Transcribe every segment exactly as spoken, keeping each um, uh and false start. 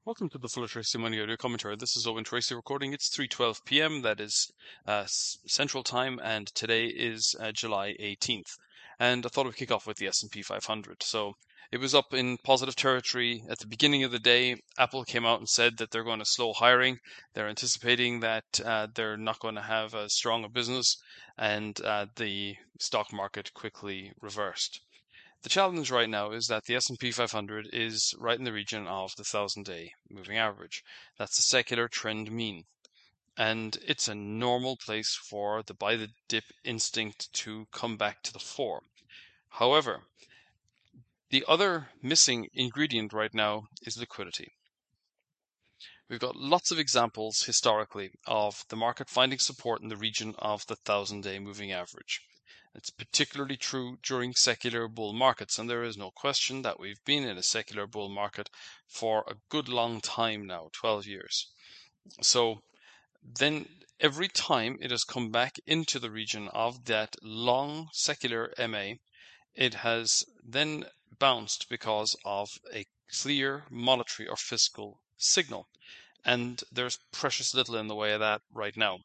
Welcome to the Fuller Tracy Money Audio Commentary. This is Owen Tracy recording. It's three twelve p m That is uh, Central Time, and today is uh, July eighteenth. And I thought we'd kick off with the S and P five hundred. So it was up in positive territory at the beginning of the day. Apple came out and said that they're going to slow hiring. They're anticipating that uh, they're not going to have as strong a business, and uh, the stock market quickly reversed. The challenge right now is that the S and P five hundred is right in the region of the thousand-day moving average. That's the secular trend mean. And it's a normal place for the buy the dip instinct to come back to the fore. However, the other missing ingredient right now is liquidity. We've got lots of examples historically of the market finding support in the region of the thousand-day moving average. It's particularly true during secular bull markets, and there is no question that we've been in a secular bull market for a good long time now, twelve years. So then every time it has come back into the region of that long secular M A, it has then bounced because of a clear monetary or fiscal signal. And there's precious little in the way of that right now.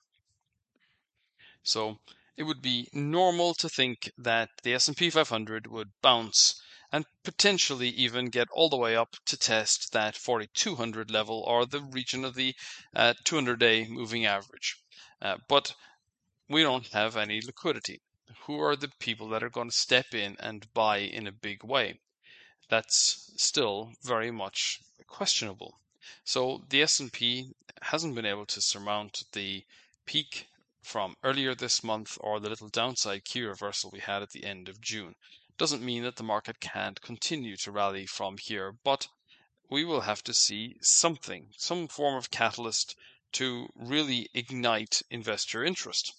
So it would be normal to think that the S and P five hundred would bounce and potentially even get all the way up to test that forty-two hundred level or the region of the uh, two hundred day moving average. Uh, but we don't have any liquidity. Who are the people that are going to step in and buy in a big way? That's still very much questionable. So the S and P hasn't been able to surmount the peak from earlier this month or the little downside key reversal we had at the end of June. Doesn't mean that the market can't continue to rally from here, but we will have to see something, some form of catalyst to really ignite investor interest.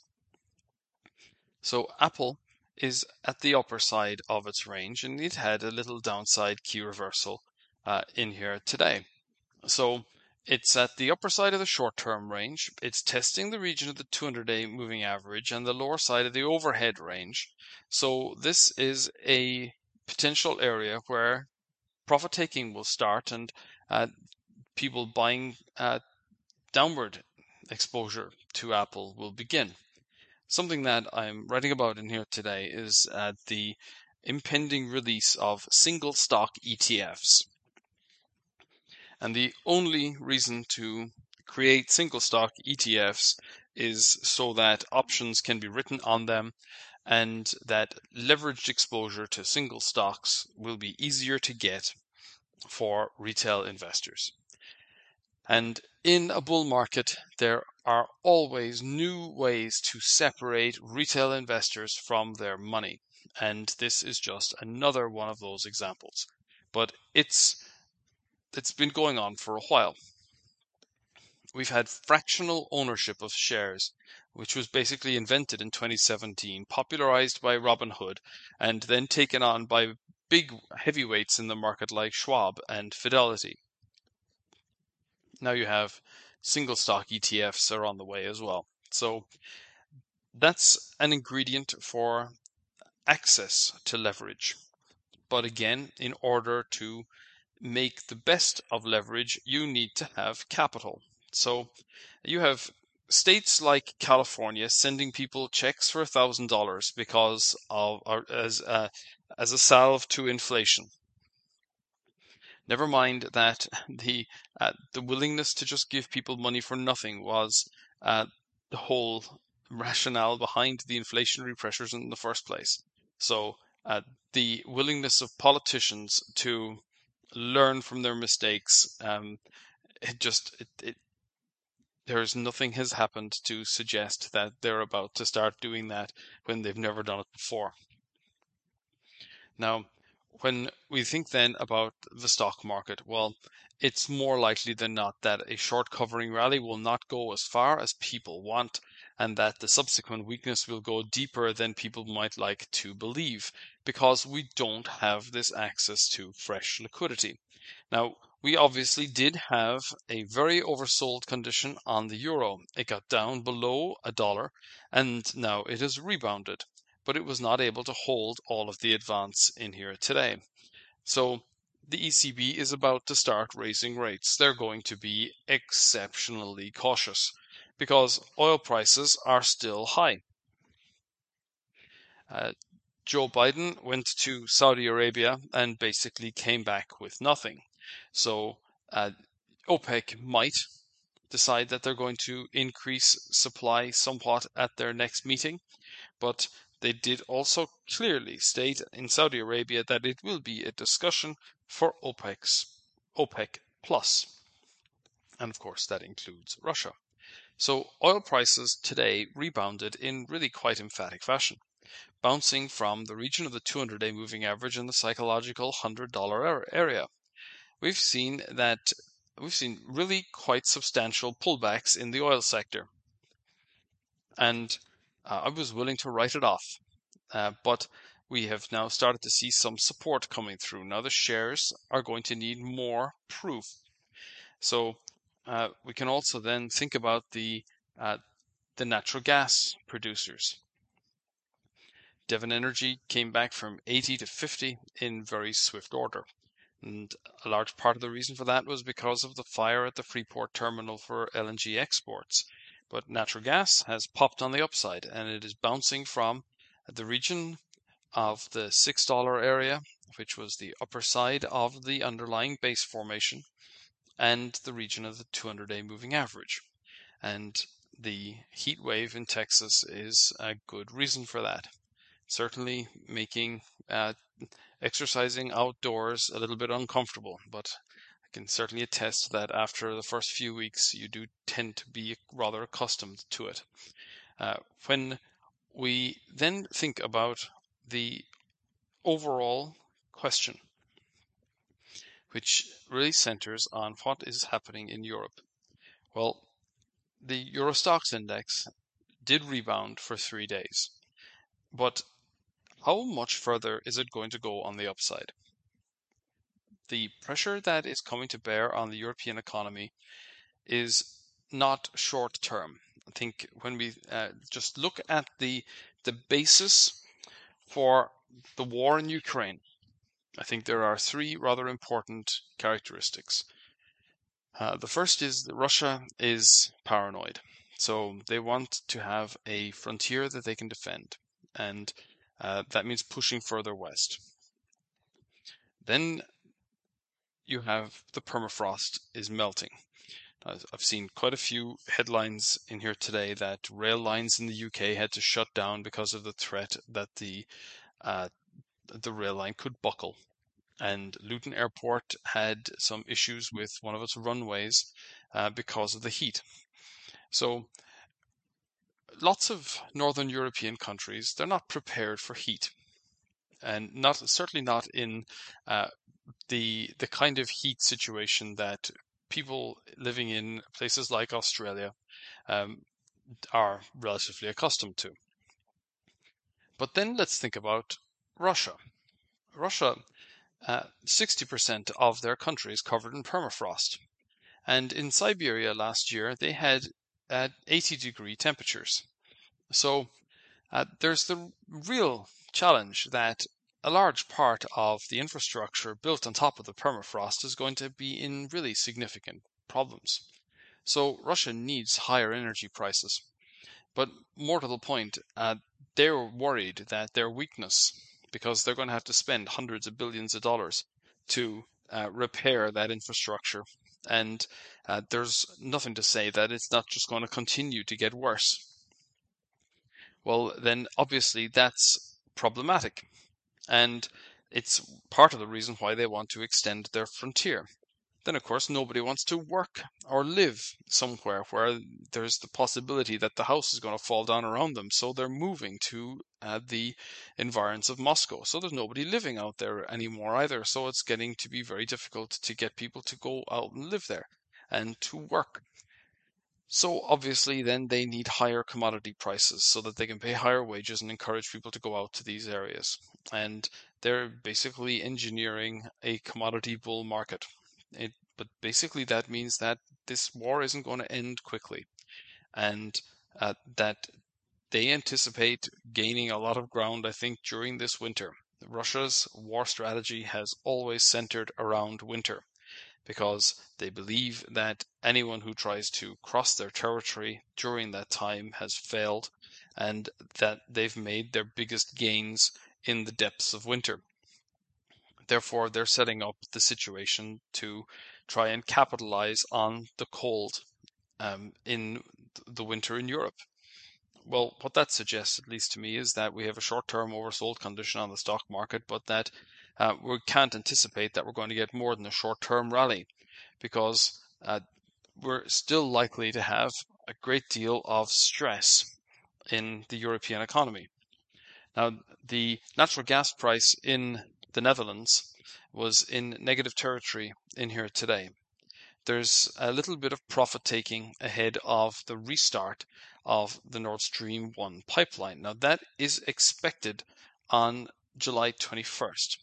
So Apple is at the upper side of its range, and it had a little downside key reversal uh, in here today. So it's at the upper side of the short-term range. It's testing the region of the two hundred day moving average and the lower side of the overhead range. So this is a potential area where profit taking will start, and uh, people buying uh, downward exposure to Apple will begin. Something that I'm writing about in here today is uh, the impending release of single stock E T Fs. And the only reason to create single stock E T Fs is so that options can be written on them and that leveraged exposure to single stocks will be easier to get for retail investors. And in a bull market, there are always new ways to separate retail investors from their money. And this is just another one of those examples. But it's it's been going on for a while. We've had fractional ownership of shares, which was basically invented in twenty seventeen, popularized by Robinhood, and then taken on by big heavyweights in the market like Schwab and Fidelity. Now you have single stock E T Fs are on the way as well. So that's an ingredient for access to leverage. But again, in order to make the best of leverage, you need to have capital. So you have states like California sending people checks for a thousand dollars because of or as a, as a salve to inflation. Never mind that the uh, the willingness to just give people money for nothing was uh, the whole rationale behind the inflationary pressures in the first place. So uh, the willingness of politicians to learn from their mistakes, um, it just it, it there's nothing has happened to suggest that they're about to start doing that when they've never done it before. Now, when we think then about the stock market, well, it's more likely than not that a short covering rally will not go as far as people want, and that the subsequent weakness will go deeper than people might like to believe, because we don't have this access to fresh liquidity. Now, we obviously did have a very oversold condition on the euro. It got down below a dollar, and now it has rebounded, but it was not able to hold all of the advance in here today. So the E C B is about to start raising rates. They're going to be exceptionally cautious because oil prices are still high. Uh, Joe Biden went to Saudi Arabia and basically came back with nothing. So uh, OPEC might decide that they're going to increase supply somewhat at their next meeting, but they did also clearly state in Saudi Arabia that it will be a discussion for OPEC's OPEC plus. And of course, that includes Russia. So oil prices today rebounded in really quite emphatic fashion, bouncing from the region of the two hundred day moving average and the psychological one hundred dollar area. We've seen that we've seen really quite substantial pullbacks in the oil sector. And uh, I was willing to write it off. Uh, but we have now started to see some support coming through. Now the shares are going to need more proof. So uh, we can also then think about the uh, the natural gas producers. Devon Energy came back from eighty to fifty in very swift order. And a large part of the reason for that was because of the fire at the Freeport terminal for L N G exports. But natural gas has popped on the upside, and it is bouncing from the region of the six dollar area, which was the upper side of the underlying base formation, and the region of the two hundred day moving average. And the heat wave in Texas is a good reason for that. Certainly making uh, exercising outdoors a little bit uncomfortable, but I can certainly attest that after the first few weeks, you do tend to be rather accustomed to it. Uh, when we then think about the overall question, which really centers on what is happening in Europe. Well, the Euro Stoxx index did rebound for three days, but how much further is it going to go on the upside? The pressure that is coming to bear on the European economy is not short term. I think when we uh, just look at the the basis for the war in Ukraine, I think there are three rather important characteristics. Uh, the first is that Russia is paranoid. So they want to have a frontier that they can defend. And uh, that means pushing further west. Then you have the permafrost is melting. I've seen quite a few headlines in here today that rail lines in the U K had to shut down because of the threat that the uh, the rail line could buckle. And Luton Airport had some issues with one of its runways uh, because of the heat. So lots of Northern European countries, they're not prepared for heat. And not certainly not in uh, the the kind of heat situation that people living in places like Australia um, are relatively accustomed to. But then let's think about Russia. Russia, uh, sixty percent of their country is covered in permafrost. And in Siberia last year, they had uh, eighty degree temperatures. So uh, there's the real challenge that a large part of the infrastructure built on top of the permafrost is going to be in really significant problems. So Russia needs higher energy prices. But more to the point, uh, they're worried that their weakness, because they're going to have to spend hundreds of billions of dollars to uh, repair that infrastructure. And uh, there's nothing to say that it's not just going to continue to get worse. Well, then obviously that's problematic. And it's part of the reason why they want to extend their frontier. Then, of course, nobody wants to work or live somewhere where there's the possibility that the house is going to fall down around them. So they're moving to uh, the environs of Moscow. So there's nobody living out there anymore either. So it's getting to be very difficult to get people to go out and live there and to work. So obviously then they need higher commodity prices so that they can pay higher wages and encourage people to go out to these areas. And they're basically engineering a commodity bull market. It, but basically that means that this war isn't going to end quickly, and uh, that they anticipate gaining a lot of ground, I think, during this winter. Russia's war strategy has always centered around winter, because they believe that anyone who tries to cross their territory during that time has failed, and that they've made their biggest gains in the depths of winter. Therefore, they're setting up the situation to try and capitalize on the cold um, in the winter in Europe. Well, what that suggests, at least to me, is that we have a short-term oversold condition on the stock market, but that uh, we can't anticipate that we're going to get more than a short-term rally, because uh, we're still likely to have a great deal of stress in the European economy. Now, the natural gas price in the Netherlands was in negative territory in here today. There's a little bit of profit taking ahead of the restart of the Nord Stream one pipeline. Now, that is expected on July twenty-first.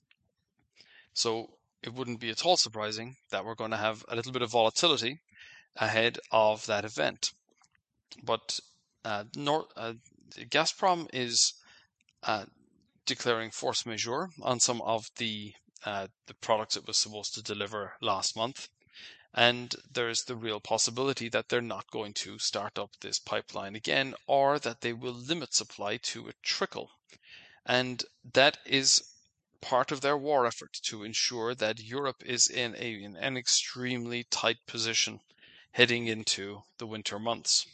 So it wouldn't be at all surprising that we're going to have a little bit of volatility ahead of that event. But uh, Nord, uh, Gazprom is uh, declaring force majeure on some of the uh, the products it was supposed to deliver last month. And there's the real possibility that they're not going to start up this pipeline again, or that they will limit supply to a trickle. And that is part of their war effort to ensure that Europe is in, a, in an extremely tight position heading into the winter months.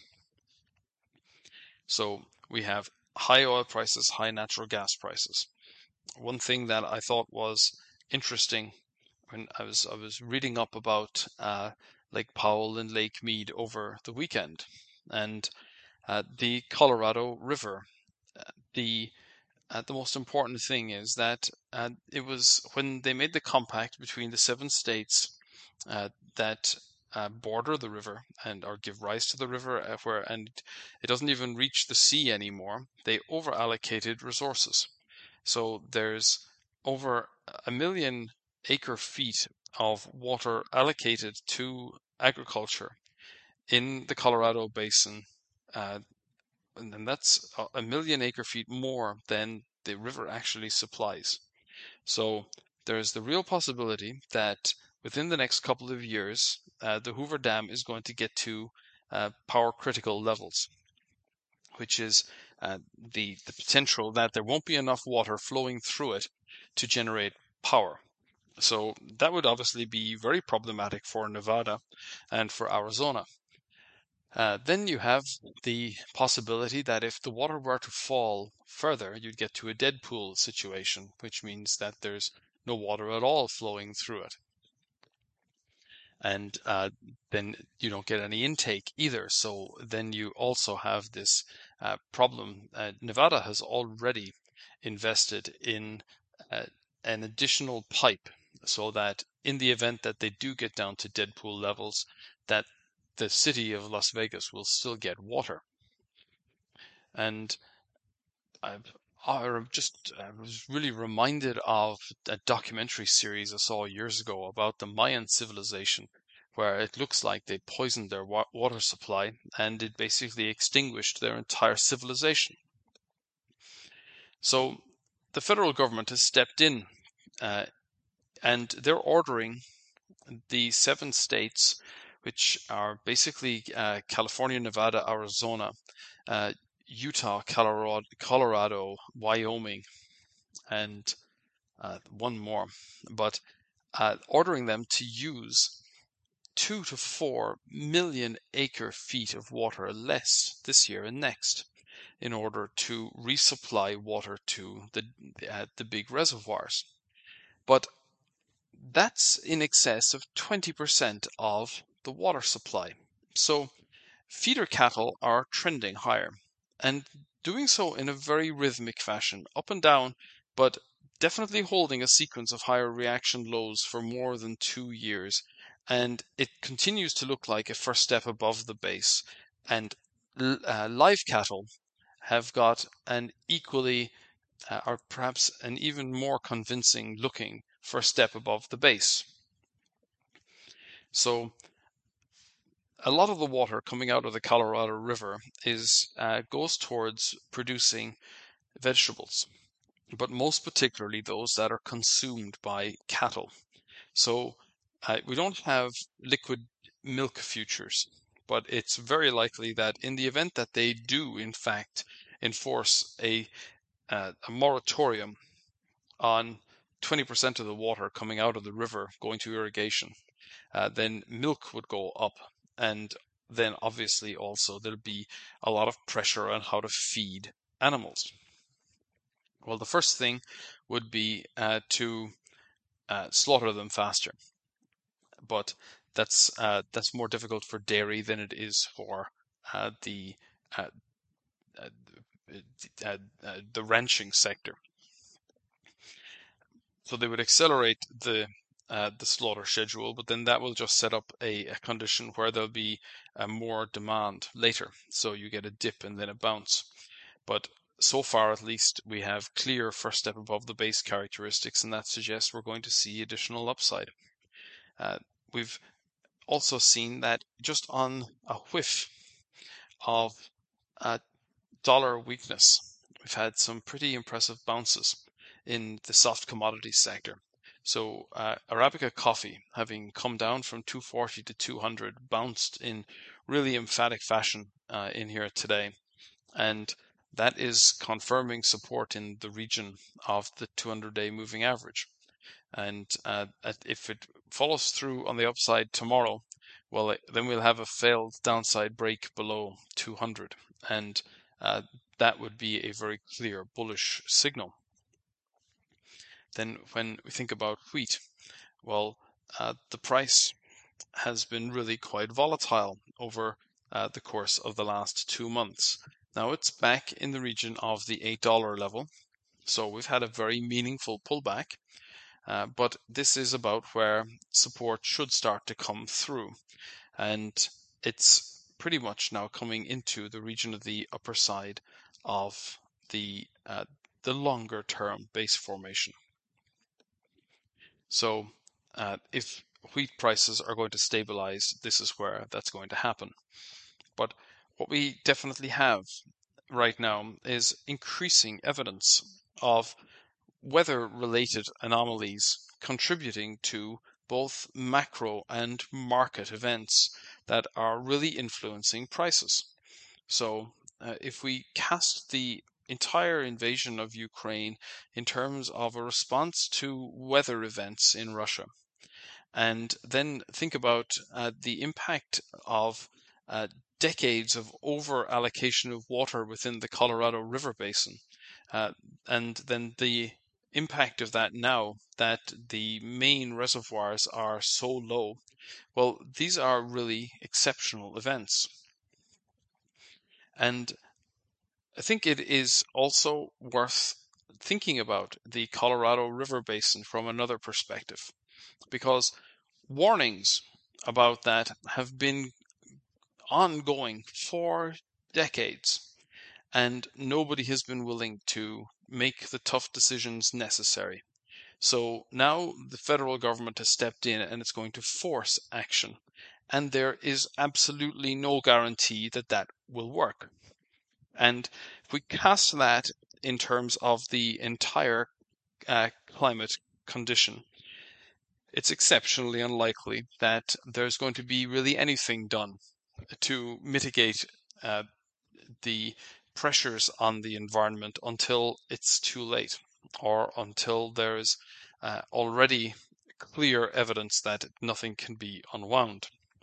So we have high oil prices, high natural gas prices. One thing that I thought was interesting when I was I was reading up about uh, Lake Powell and Lake Mead over the weekend, and uh, the Colorado River. Uh, the uh, the most important thing is that uh, it was when they made the compact between the seven states uh, that uh, border the river and or give rise to the river, uh, where and it doesn't even reach the sea anymore. They over allocated resources. So there's over a million acre feet of water allocated to agriculture in the Colorado Basin, uh, and that's a million acre feet more than the river actually supplies. So there's the real possibility that within the next couple of years, uh, the Hoover Dam is going to get to uh, power critical levels, which is uh, the, the potential that there won't be enough water flowing through it to generate power. So that would obviously be very problematic for Nevada and for Arizona. Uh, then you have the possibility that if the water were to fall further, you'd get to a dead pool situation, which means that there's no water at all flowing through it. And uh, then you don't get any intake either. So then you also have this uh, problem. Uh, Nevada has already invested in uh, an additional pipe so that in the event that they do get down to dead pool levels, that the city of Las Vegas will still get water. And I, I just I was really reminded of a documentary series I saw years ago about the Mayan civilization, where it looks like they poisoned their wa water supply and it basically extinguished their entire civilization. So the federal government has stepped in uh, and they're ordering the seven states, which are basically uh, California, Nevada, Arizona, uh, Utah, Colorado, Colorado, Wyoming, and uh, one more, but uh, ordering them to use two to four million acre feet of water less this year and next in order to resupply water to the uh, the big reservoirs. But that's in excess of twenty percent of the water supply. So feeder cattle are trending higher and doing so in a very rhythmic fashion, up and down, but definitely holding a sequence of higher reaction lows for more than two years. And it continues to look like a first step above the base. And uh, live cattle have got an equally, uh, or perhaps an even more convincing looking first step above the base. So a lot of the water coming out of the Colorado River is uh, goes towards producing vegetables. but most particularly those that are consumed by cattle. So uh, we don't have liquid milk futures, but it's very likely that in the event that they do, in fact, enforce a, uh, a moratorium on twenty percent of the water coming out of the river going to irrigation, uh, then milk would go up. And then obviously also there'll be a lot of pressure on how to feed animals. Well, the first thing would be uh, to uh, slaughter them faster, but that's uh, that's more difficult for dairy than it is for uh, the uh, uh, uh, uh, the ranching sector. So they would accelerate the uh, the slaughter schedule, but then that will just set up a, a condition where there'll be uh, more demand later. So you get a dip and then a bounce. But so far, at least, we have clear first step above the base characteristics, and that suggests we're going to see additional upside. Uh, we've also seen that just on a whiff of uh, dollar weakness, we've had some pretty impressive bounces in the soft commodities sector. So uh, Arabica coffee, having come down from two forty to two hundred, bounced in really emphatic fashion uh, in here today. And that is confirming support in the region of the two hundred day moving average. And uh, if it follows through on the upside tomorrow, well, then we'll have a failed downside break below two hundred. And uh, that would be a very clear bullish signal. Then when we think about wheat, well, uh, the price has been really quite volatile over uh, the course of the last two months. Now it's back in the region of the eight dollar level. So we've had a very meaningful pullback, uh, but this is about where support should start to come through. And it's pretty much now coming into the region of the upper side of the uh, the longer term base formation. So uh, if wheat prices are going to stabilize, this is where that's going to happen. But what we definitely have right now is increasing evidence of weather-related anomalies contributing to both macro and market events that are really influencing prices. So uh, if we cast the entire invasion of Ukraine in terms of a response to weather events in Russia, and then think about uh, the impact of uh, decades of over allocation of water within the Colorado River Basin, uh, and then the impact of that now that the main reservoirs are so low. Well, these are really exceptional events. And I think it is also worth thinking about the Colorado River Basin from another perspective, because warnings about that have been ongoing for decades, and nobody has been willing to make the tough decisions necessary. So now the federal government has stepped in and it's going to force action. And there is absolutely no guarantee that that will work. And if we cast that in terms of the entire uh, climate condition, it's exceptionally unlikely that there's going to be really anything done to mitigate uh, the pressures on the environment until it's too late, or until there's uh, already clear evidence that nothing can be unwound.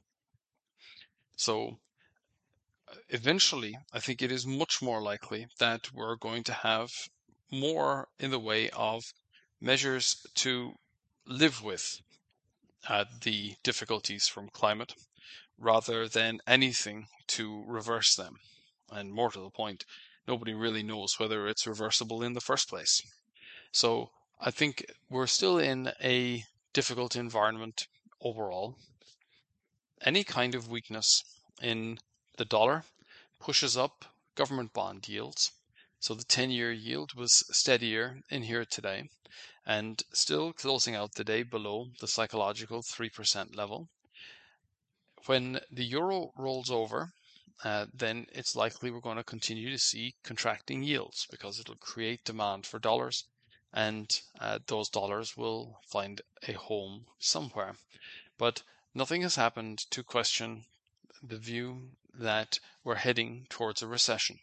So eventually, I think it is much more likely that we're going to have more in the way of measures to live with uh, the difficulties from climate, rather than anything to reverse them. And more to the point, nobody really knows whether it's reversible in the first place. So I think we're still in a difficult environment overall. Any kind of weakness in the dollar pushes up government bond yields. So the ten-year yield was steadier in here today and still closing out the day below the psychological three percent level. When the euro rolls over, uh, then it's likely we're going to continue to see contracting yields because it'll create demand for dollars. and uh, those dollars will find a home somewhere. But nothing has happened to question the view that we're heading towards a recession.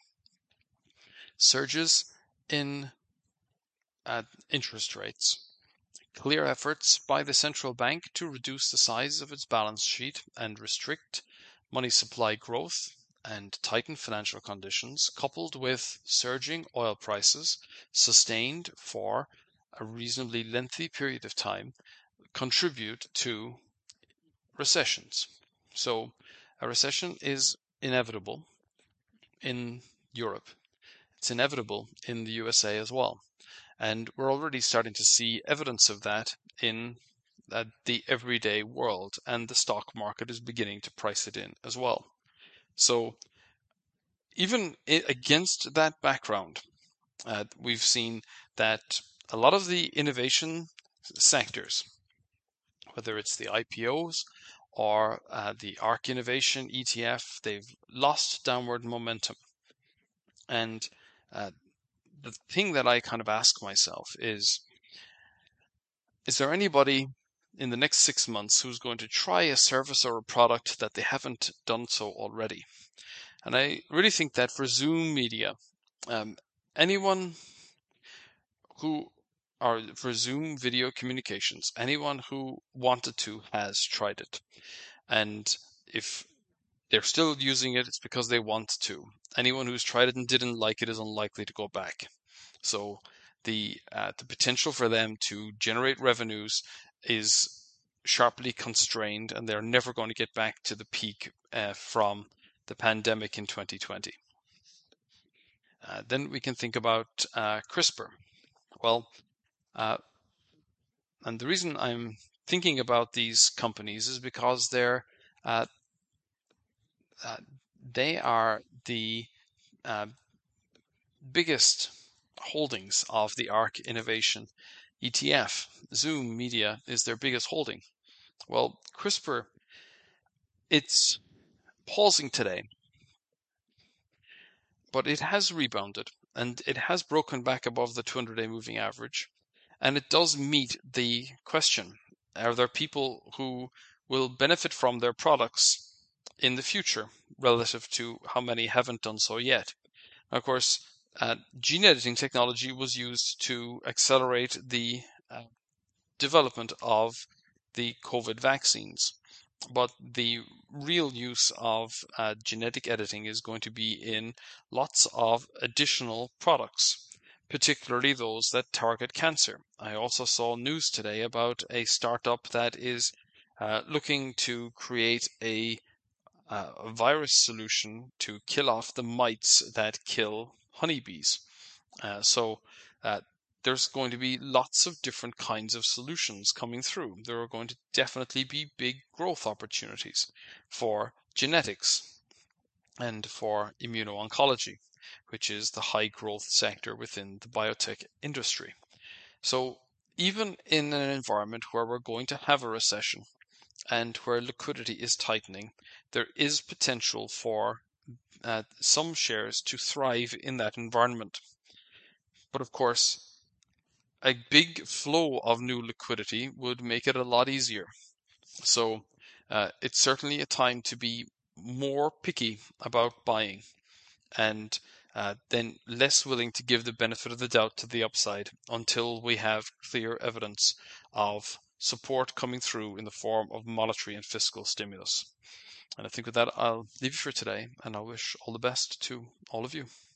Surges in uh, interest rates, clear efforts by the central bank to reduce the size of its balance sheet and restrict money supply growth and tighten financial conditions, coupled with surging oil prices sustained for a reasonably lengthy period of time, contribute to recessions. So a recession is inevitable in Europe. It's inevitable in the U S A as well. And we're already starting to see evidence of that in uh, the everyday world, and the stock market is beginning to price it in as well. So even against that background, uh, we've seen that a lot of the innovation sectors, whether it's the I P Os or uh, the ARK Innovation E T F, they've lost downward momentum. And uh, the thing that I kind of ask myself is, is there anybody in the next six months who's going to try a service or a product that they haven't done so already? And I really think that for Zoom Media, um, anyone who, or for Zoom video communications, anyone who wanted to has tried it. And if they're still using it, it's because they want to. Anyone who's tried it and didn't like it is unlikely to go back. So the uh, the potential for them to generate revenues is sharply constrained, and they're never going to get back to the peak uh, from the pandemic in twenty twenty. Uh, then we can think about uh, CRISPR. Well, uh, and the reason I'm thinking about these companies is because they're uh, uh, they are the uh, biggest holdings of the ARK Innovation E T F. Zoom Media is their biggest holding. Well, CRISPR, it's pausing today, but it has rebounded and it has broken back above the two hundred day moving average. And it does meet the question, are there people who will benefit from their products in the future relative to how many haven't done so yet? Of course, uh, gene editing technology was used to accelerate the uh, development of the COVID vaccines. But the real use of uh, genetic editing is going to be in lots of additional products, particularly those that target cancer. I also saw news today about a startup that is uh, looking to create a, uh, a virus solution to kill off the mites that kill honeybees. Uh, so uh, there's going to be lots of different kinds of solutions coming through. There are going to definitely be big growth opportunities for genetics and for immuno-oncology, which is the high growth sector within the biotech industry. So even in an environment where we're going to have a recession and where liquidity is tightening, there is potential for uh, some shares to thrive in that environment. But of course, a big flow of new liquidity would make it a lot easier. So uh, it's certainly a time to be more picky about buying, and uh, then less willing to give the benefit of the doubt to the upside until we have clear evidence of support coming through in the form of monetary and fiscal stimulus. And I think with that, I'll leave you for today, and I wish all the best to all of you.